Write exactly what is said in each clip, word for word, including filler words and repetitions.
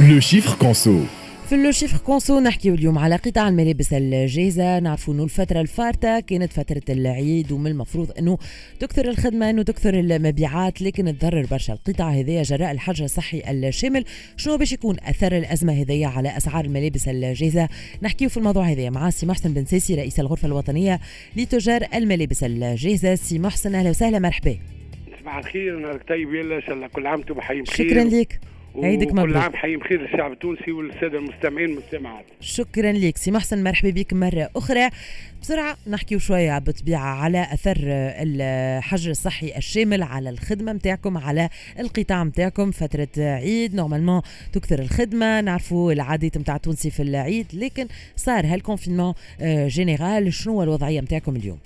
لو شيفر كونسو. في لو شيفر كونسو نحكيو اليوم على قطاع الملابس الجاهزة. نعرفوا انه الفترة الفارطة كانت فترة العيد ومن المفروض انه تكثر الخدمة انه تكثر المبيعات، لكن تضرر برشا القطاع هذايا جراء الحجر الصحي الشامل. شنو باش يكون اثر الازمة هذايا على اسعار الملابس الجاهزة؟ نحكيو في الموضوع هذايا مع سي محسن بن ساسي رئيس الغرفة الوطنية لتجار الملابس الجاهزة. سي محسن اهلا وسهلا، مرحبا. صباح الخير، نهارك طيب، يلا ان شاء الله كل عام وانتم بخير. شكرا لك، عيدك مبروك. كل عام حي بخير للشعب التونسي والساده المستمعين والمستمعات. شكرا لك سي محسن، مرحبا بك مره اخرى. بسرعه نحكيو شويه بالطبيعه على اثر الحجر الصحي الشامل على الخدمه نتاعكم، على القطاع نتاعكم. فتره عيد نورمالمون تكثر الخدمه، نعرفوا العادات نتاع التونسي في العيد، لكن صار هالكونفينمون جينيرال. شنو الوضعيه نتاعكم اليوم؟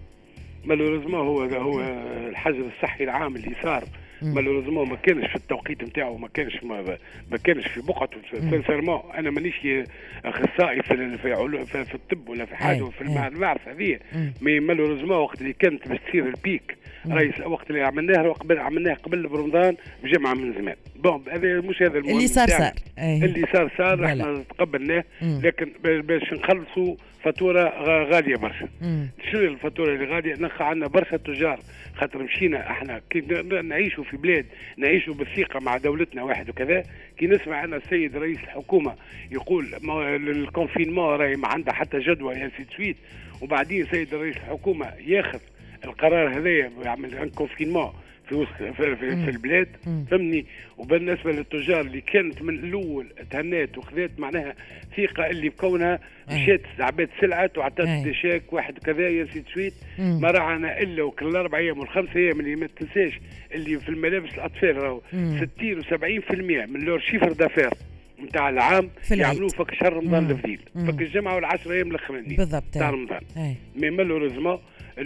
مالوريزمون هو هو الحجر الصحي العام اللي صار مالوريزمون ما كانش في التوقيت نتاعو، ما كانش ما, ما كانش في بقعته. سانسيرمون انا مانيش اخصائي في في, في, في الطب ولا في حاجه في المعرفه هذه، مي مالوريزمون وقت اللي كانت باش تصير البيك رئيس وقت اللي عملناه قبل عملناه قبل برمضان بجمعه من زمان. بون هذا مش هذا المهم اللي صار صار اللي صار صار احنا تقبلناه، لكن باش نخلصوا فاتوره غاليه برشا. شنو الفاتوره اللي غاليه؟ نخ عندنا برشا تجار، خاطر مشينا احنا كي نعيشوا في بلاد نعيشوا بالثقه مع دولتنا واحد وكذا. كي نسمع انا السيد رئيس الحكومه يقول الكونفينمون راهي ما عندها حتى جدوى يا سي سويت، وبعدين سيد رئيس الحكومه ياخذ القرار هذايا يعمل ان كونفينمون في وسط في, في, في البلاد، فهمني. وبالنسبه للتجار اللي كانت من الاول تهنات وخذات معناها ثقه اللي بكونها مشات عبات سلعات وعطات ديشاك واحد كذا يا سي سويت، ما راعنا الا وكل اربع ايام والخمس ايام اللي ما تنساش اللي في الملابس الاطفال راهو ستين وسبعين في المية من لور شيفر دافير نتاع العام يعملوه فك شهر رمضان الفضيل، فك الجمعه والعشر ايام الاخرانيين بالضبط تاع رمضان. مي مالوريزمون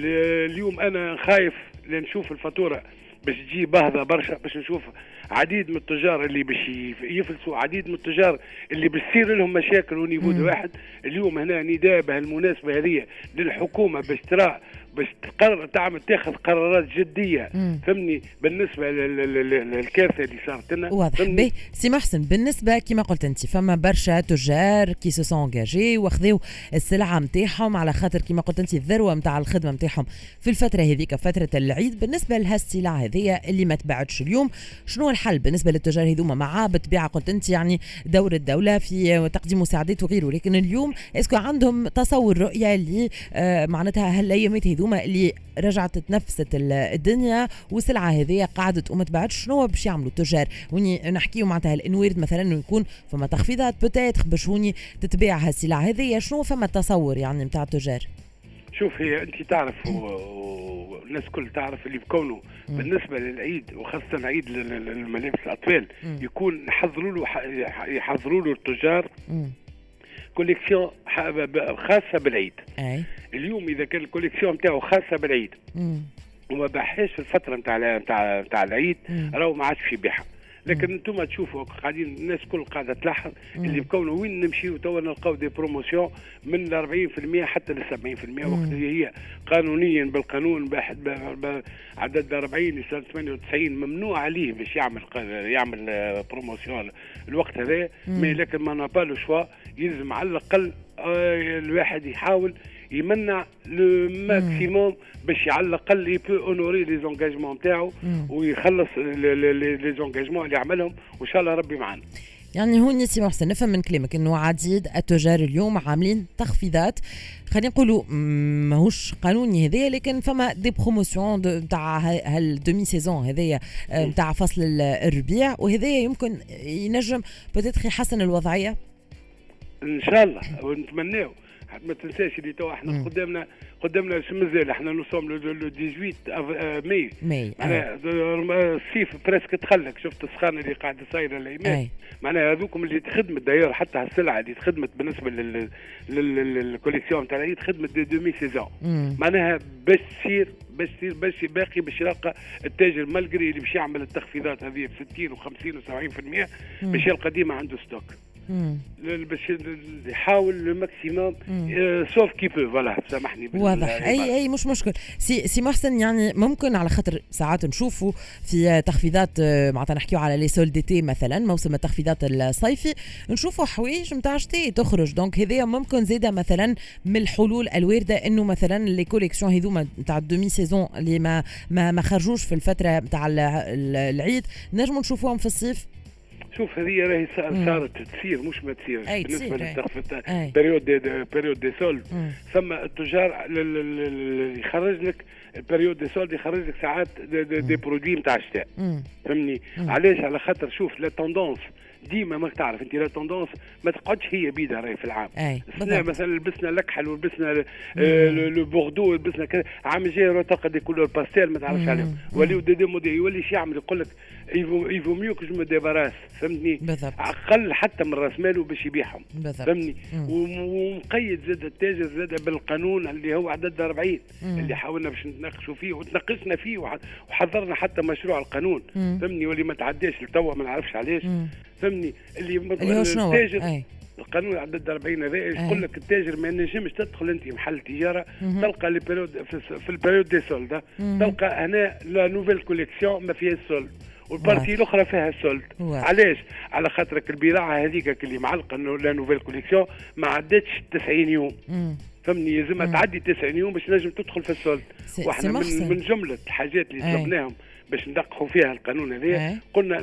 اليوم انا خايف لنشوف الفاتوره باش تجي باهظه برشا، باش نشوف عديد من التجار اللي باش يفلسوا، عديد من التجار اللي باش تصير لهم مشاكل ونيفود واحد. اليوم هنا نداء بهالمناسبه هذه للحكومه باش ترى باش تقرر تعمل تاخذ قرارات جديه، فهمني، بالنسبه للكارثه اللي صارت لنا. واضح به سي محسن. بالنسبه كما قلت انت فما برشا تجار كي سو سون انجاجي واخذوا السلعه نتاعهم على خاطر كما قلت انت الذروه نتاع الخدمه نتاعهم في الفتره هذيك فتره العيد. بالنسبه لهالسلع هذيا اللي ما تباعتش اليوم، شنو الحل بالنسبه للتجار هذوما؟ مع بالطبيعه قلت انت يعني دور الدوله في تقديم مساعدات وغيره، لكن اليوم اسكو عندهم تصور رؤيه اللي آه معناتها هالايامات هذوما اللي رجعت تنفست الدنيا والسلعه هذه قاعده وما تباعتش، شنو باش يعملوا التجار؟ وني نحكيو معناتها الانوارد مثلا انه يكون فما تخفيضات بوتيتر باش وني تتباع هالسلع هذه، شنو فما تصور يعني نتاع التجار؟ شوف، هي انت تعرف والناس كل تعرف اللي بكونه بالنسبه للعيد وخاصه عيد الملابس الاطفال يكون يحضروا له يحضروا له التجار كوليكسيون خاصه بالعيد. أي. اليوم اذا كان الكوليكسيون نتاعو خاصه بالعيد وما باحاش في الفتره نتاع نتاع نتاع العيد راهو ما عادش يبيعها. لكن انتم تشوفوا قاعدين الناس كل قاعده تلاحظ اللي بكونه وين نمشيو توا نلقاو دي بروموسيون من أربعين في المية حتى ل سبعين في المية، وقت اللي هي قانونيا بالقانون عدد أربعين لسنه ثمانية وتسعين ممنوع عليه باش يعمل يعمل بروموسيون الوقت هذا. مي لكن ما نابالو شوا، يلزم على الاقل الواحد يحاول يمنع لو ماكسيموم باش على الاقل يبو اونوري لي زونجاجمون نتاعو ويخلص لي زونجاجمون اللي عملهم، وان شاء الله ربي معنا. يعني هو سي محسن نفهم من كلامك انه عديد التجار اليوم عاملين تخفيضات، خلينا نقولوا ماهوش قانوني هذايا، لكن فما دي بروموسيون نتاع هالدومي سيزون هذايا نتاع فصل الربيع، وهذايا يمكن ينجم بوتيتر يحسن الوضعيه ان شاء الله ونتمناو. ما تنساش اللي تو احنا قدامنا قدامنا شو مازال احنا نوصوم لو ثمانية عشر ماي ماي معناها الصيف بريسك تخلك. شفت السخانه اللي قاعده صايره الايام، معناها هذوكم اللي تخدمت داير حتى هالسلعه اللي تخدمت بالنسبه لل للكوليكسيون تاع العيد خدمت دي دومي سيزون، معناها باش تصير باش تصير باش باقي باش يلقى التاجر مالجري اللي باش يعمل التخفيضات هذه ب ستين وخمسين وسبعين في المية باش يلقى ديما عنده ستوك. باش يحاول لو ماكسيموم سوف كي بو. فوالا سامحني واضح. اي اي مش مشكل سي سي محسن. يعني ممكن على خاطر ساعات نشوفوا في تخفيضات معناتها نحكيو على لي سول ديتي مثلا موسم التخفيضات الصيفي نشوفوا حوايج نتاع شتي تخرج. دونك هذايا ممكن زيدا مثلا من الحلول الوارده انه مثلا لي كوليكسيون هذوما نتاع الدومي سيزون اللي ما ما, ما خرجوش في الفتره نتاع العيد نجموا نشوفوهم في الصيف. شوف هذه راهي صارت تصير مش ما تصير بالنسبه للتخفيضات بيريود دي بيريود دي سولد. ثم التجار يخرج لك البيريود دي سولد يخرج لك ساعات دي, دي, دي برودوي نتاع الشتاء. فهمني علاش؟ على خاطر شوف لا توندونس ديما ما تعرف انت لا توندونس ما تقعدش هي بيدها راهي في العام. مثلا لبسنا لكحل ولبسنا لو بوردو ولبسنا كذا عام جاي تلقى دي كولور باستيل ما تعرفش عليهم وليو دي موديل يولي شي يعمل يقول لك يفو ميو كو جو مو ديباراس. فهمتني اقل حتى من راس ماله باش يبيعهم. فهمني ومقيد زاد التاجر زاد بالقانون اللي هو عدد أربعين اللي حاولنا باش نتناقشوا فيه وتناقشنا فيه وحضرنا حتى مشروع القانون. فهمني واللي ما تعداش لتوا ما نعرفش علاش. فهمني اللي التاجر القانون عدد أربعين هذا يقول لك التاجر ما ينجمش تدخل انت محل تجاره تلقى لي بيريود في البيريود دي سولد تلقى هنا لا نوفيل كوليكسيون ما فيها السولد والبارتي الاخرى فيها السولد. علاش؟ على خاطرك البضاعه هذيك اللي معلقه لا نوفيل كوليكسيون ما عدتش تسعين يوم. فهمني لازمها تعدي تسعين يوم باش نجم تدخل في السولد. واحنا من, من جمله الحاجات اللي طلبناهم باش ندققوا فيها القانون هذا قلنا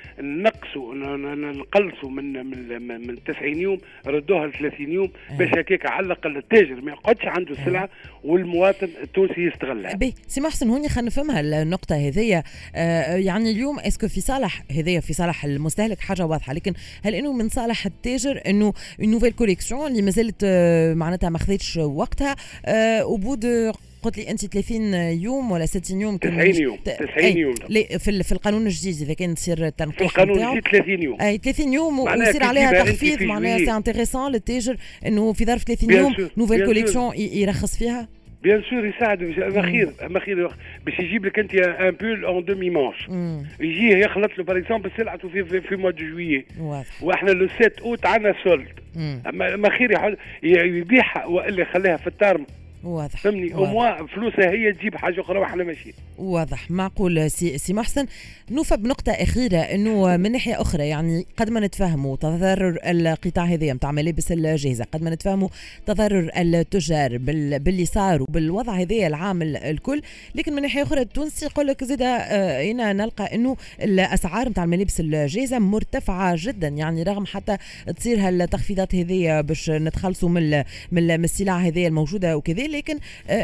نقصوا نقلصوا من من من تسعين يوم ردوها ل ثلاثين يوم باش هكاك على الاقل التاجر ما يقعدش عنده السلعه والمواطن التونسي يستغلها. باهي سي محسن هوني خلينا نفهمها النقطه هذيا. آه يعني اليوم اسكو في صالح هذيا في صالح المستهلك حاجه واضحه لكن هل انه من صالح التاجر انه نوفيل كوليكسيون اللي مازالت آه معناتها ما خذتش وقتها آه وبود قلت لي انت ثلاثين يوم ولا ستين يوم تسعين يوم تسعين يوم في في القانون الجديد اذا كان تصير التنقيح في القانون الجديد ثلاثين يوم اي ثلاثين يوم ويصير عليها تخفيض. معناها سي انتريسون للتاجر انه في ظرف ثلاثين يوم نوفيل كوليكسيون يرخص فيها. بيان سور يساعد اخير اخير باش يجيب لك انت ان بول اون دومي مانش يجي يخلط له باغ اكزومبل سلعته في في, في موا دو جويي واحنا لو سبعة اوت عندنا سولد اما خير يبيعها والا يخليها في التارم. واضح. فهمني وموا فلوسها هي تجيب حاجه اخرى واحنا ماشيين. واضح معقول سي, سي محسن. نوفى بنقطه اخيره انه من ناحيه اخرى يعني قد ما نتفاهموا تضرر القطاع هذا نتاع ملابس الجاهزه قد ما نتفاهموا تضرر التجار بال... باللي صار وبالوضع هذا العام الكل لكن من ناحيه اخرى التونسي يقول لك زيد هنا نلقى انه الاسعار نتاع الملابس الجاهزه مرتفعه جدا يعني رغم حتى تصير هالتخفيضات هذه باش نتخلصوا من من السلع هذه الموجوده وكذا لكن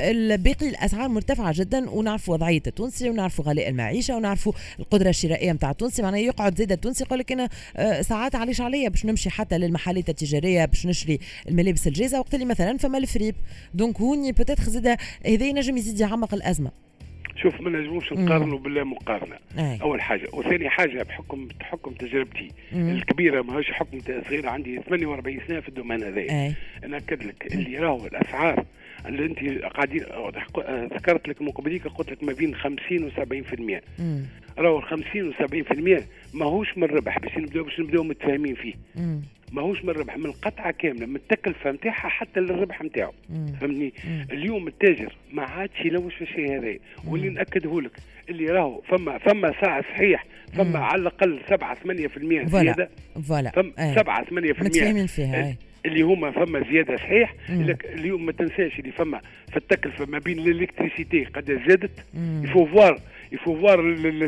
باقي الاسعار مرتفعه جدا ونعرفوا وضعيه التونسي ونعرفوا غلاء المعيشه ونعرفوا القدره الشرائيه نتاع التونسي. معناها يقعد زيد التونسي يقول لك انا ساعات علاش عليا باش نمشي حتى للمحلات التجاريه باش نشري الملابس الجاهزه وقت اللي مثلا فما الفريب. دونك هوني بوتيتر زيد هذا ينجم يزيد يعمق الازمه. شوف ما نجموش نقارنوا بالله مقارنه. أي. اول حاجه وثاني حاجه بحكم بحكم تجربتي مم. الكبيره ماهوش حكم صغيره عندي ثمانية وأربعين سنه في الدومين هذا. انا اكد لك اللي راهو الاسعار اللي انت قاعدين ذكرت لك من قبليك قلت لك ما بين خمسين وسبعين في المية راهو خمسين وسبعين في المية ماهوش من الربح باش نبداو باش نبداو متفاهمين فيه. مم. ماهوش من الربح من القطعه كامله من التكلفه نتاعها حتى للربح نتاعو. فهمني اليوم التاجر ما عادش يلوش في الشيء هذا واللي ناكده لك اللي راهو فما فما ساعه صحيح فما مم. على الاقل سبعة ثمانية في المية زياده. فوالا فما سبعة ثمانية في المية متفاهمين فيها اللي هما فما زياده صحيح. لك اليوم ما تنساش اللي فما في التكلفه ما بين الالكتريسيتي قد زادت. يفو فوار يفو فوار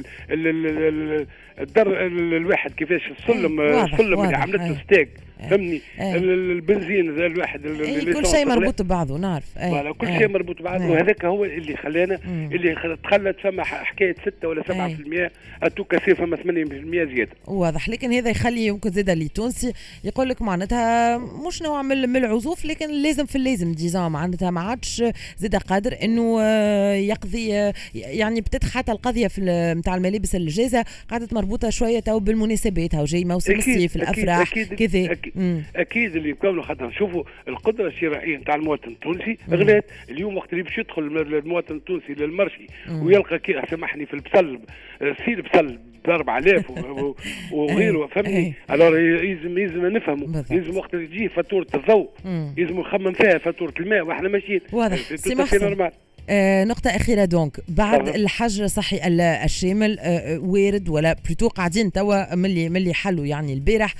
الدر الواحد كيفاش السلم السلم اللي عملته ستيك. فهمني البنزين ذا الواحد كل شيء مربوط ببعضه نعرف. فوالا كل شيء مربوط ببعضه وهذاك هو اللي خلانا اللي تخلت فما حكايه ستة ولا سبعة في المية اتو كثير فما ثمانية في المية زياده. واضح. لكن هذا يخلي يمكن زيد اللي تونسي يقول لك معناتها مش نوع من العزوف لكن لازم في اللازم ديزا معناتها ما عادش زيد قادر انه يقضي يعني بتدخل حتى القضيه في نتاع الملابس الجاهزه قعدت مربوطه شويه تو بالمناسبات او جاي موسم الصيف الافراح كذا. أكيد, أكيد اللي يكونوا خاطر نشوفوا القدرة الشرائية نتاع المواطن التونسي غلات. اليوم وقت اللي باش يدخل المواطن التونسي للمرشي مم. ويلقى كي سامحني في البصل سير بصل ب أربعة آلاف وغيره فهمني. الوغ يلزم يلزم نفهموا، يلزم وقت اللي تجي فاتوره الضوء يلزم نخمم فيها فاتوره الماء واحنا ماشيين. واضح. سي محسن آه نقطة أخيرة دونك بعد أه. الحجر صحي الشامل آه وارد ولا بلوتو قاعدين توا ملي ملي حلوا يعني البارح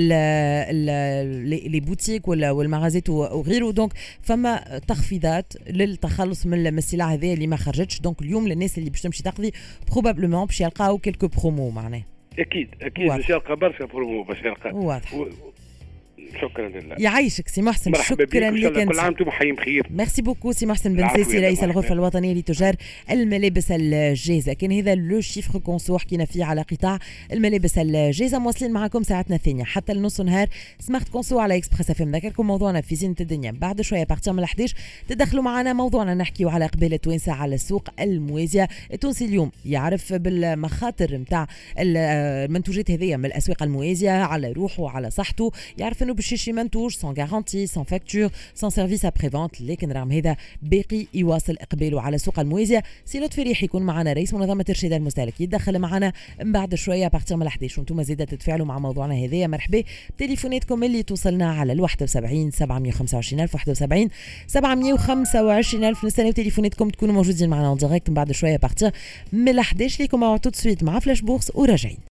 لي بوتيك ولا والمغازات وغيره، دونك فما تخفيضات للتخلص من السلع هذه اللي ما خرجتش. دونك اليوم للناس اللي باش تمشي تقضي بروبابلومون باش يلقاو كيلكو برومو معناه. أكيد أكيد باش يلقى برشا برومو باش يلقى. واضح. و... شكرا لله. يعيشك سي محسن. شكرا لك. كل عام وانتم حيين بخير. ميرسي بوكو سي محسن بن سيسي رئيس الغرفه الوطنيه لتجار الملابس الجاهزه. كان هذا لو شيفر كونسو حكينا فيه على قطاع الملابس الجاهزه. مواصلين معكم ساعتنا الثانيه حتى النص نهار سمارت كونسو على اكسبريس اف ام. نذكركم موضوعنا في زينة الدنيا بعد شويه بارتي من الحداش تدخلوا معنا موضوعنا نحكيو على اقبال التوانسه على السوق الموازيه. التونسي اليوم يعرف بالمخاطر نتاع المنتوجات هذه من الاسواق الموازيه على روحه وعلى صحته، يعرف انه باش يشري منتوج سون غارانتي سون فاكتور سون سيرفيس ابري فونت، لكن رغم هذا باقي يواصل اقباله على السوق الموازيه. سي لطفي ريح يكون معنا رئيس منظمه ارشاد المستهلك يتدخل معنا من بعد شويه بارتي من الحداش وانتم زياده تتفاعلوا مع موضوعنا هذايا. مرحبا بتليفوناتكم اللي توصلنا على ال واحد وسبعين سبعمية وخمسة وعشرين ألف واحد وسبعين سبعمية وخمسة وعشرين ألف. نستناو تليفوناتكم تكونوا موجودين معنا اون ديريكت من بعد شويه بارتي من الحداش. ليكم تو سويت مع فلاش بورس وراجعين.